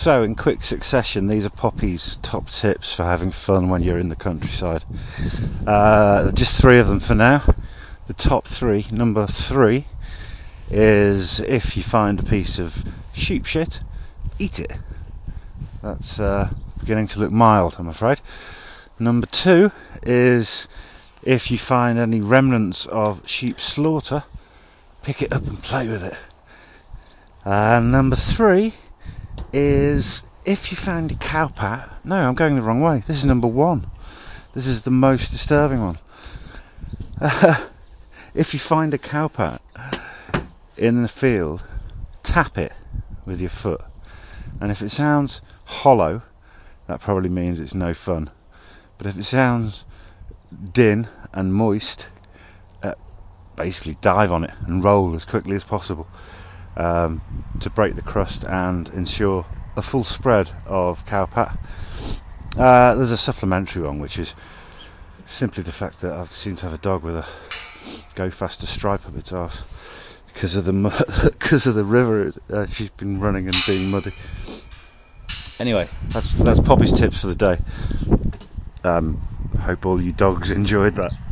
So in quick succession, these are Poppy's top tips for having fun when you're in the countryside. Just 3 of them for now. The top 3, number 3 is if you find a piece of sheep shit, eat it. That's beginning to look mild, I'm afraid. Number 2 is if you find any remnants of sheep slaughter, pick it up and play with it. And number 3 is if you find a cowpat. No, I'm going the wrong way. This is number 1. This is the most disturbing one. If you find a cowpat in the field, tap it with your foot. And if it sounds hollow, that probably means it's no fun. But if it sounds din and moist, basically dive on it and roll as quickly as possible to break the crust and ensure a full spread of cowpat. There's a supplementary one, which is simply the fact that I seem to have a dog with a go faster stripe up its arse because of the river she's been running and being muddy. Anyway, that's Poppy's tips for the day. Hope all you dogs enjoyed that.